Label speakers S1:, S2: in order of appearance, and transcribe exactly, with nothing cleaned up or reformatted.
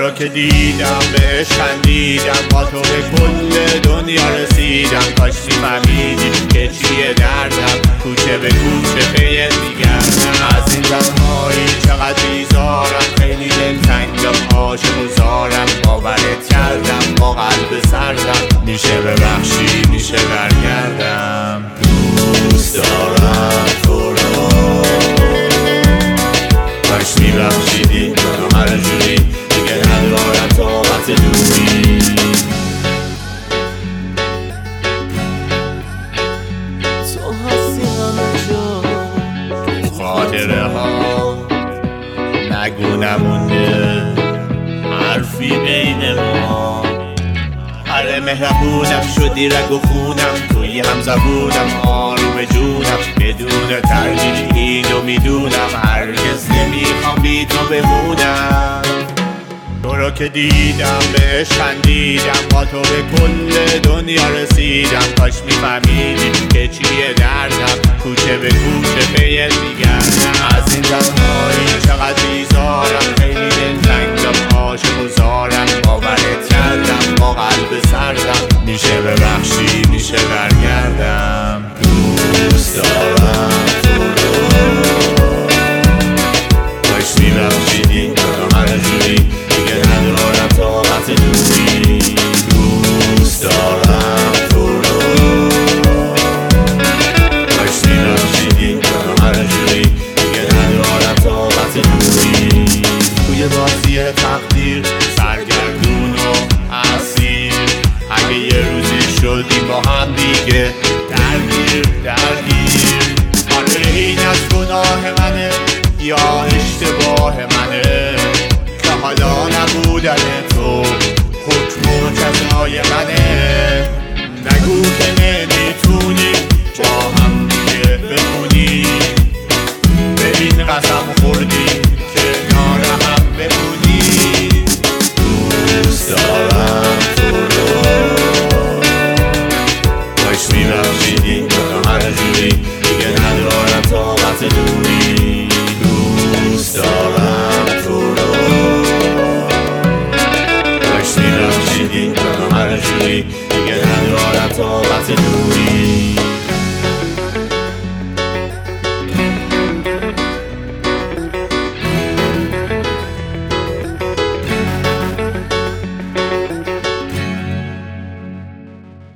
S1: رو که دیدم بهش خندیدم، با تو به کل دنیا رسیدم. کاش میفهمیدی که چیه دردم، کوچه به کوچه پیت میگردم. از این تنهایی چقدر بیزارم، خیلی دلتنگم، عاشق و زارم. باورت کردم با قلب سردم، میشه ببخشی میشه برگردم. دوست دارم تو رو، کاش میبخشیدی منو هر جوری، دیگه ندارم طاقت دوری.
S2: تو هستی همه جا
S1: تو خاطره ها نگو نمونده حرفی بین ما. آره مهربونم شدی رگ و خونم، توی هم زبونم آروم جونم. بدون تردید اینو میدونم، هرگز نمیخوام بی تو بمونم. تو رو که دیدم بهش خندیدم، با تو به کل دنیا رسیدم. کاش میفهمیدی که چیه دردم، کوچه به کوچه پیت میگردم. از این تنهایی چقدر بیزارم، خیلی دلتنگم، عاشق و زارم. باورت کردم با قلب سردم، میشه ببخشی میشه برگردم. دوست دارم تو رو، کاش میبخشیدی منو هر جوری، دیگه ندارم طاقت دوری. دوست دارم تو رو، کاش میبخشیدی منو هر جوری، دیگه ندارم طاقت دوری. توی بازی تقدیر سرگردون و اسیر، اگه یه روزی شدیم با هم دیگه درگیر درگیر. آره این از گناه منه یا اشتباه منه، که حالا نبودن تو حکم و جزای منه. نگو که نمیتونی با هم دیگه بمونی، ببین قسم خوردی که کنار هم بمونی. دوست دارم تو رو، کاش میبخشیدی منو هر جوری، دیگه ندارم طاقت دوری. دوست دارم تو رو، کاش میبخشیدی منو هر جوری، دیگه ندارم طاقت دوری.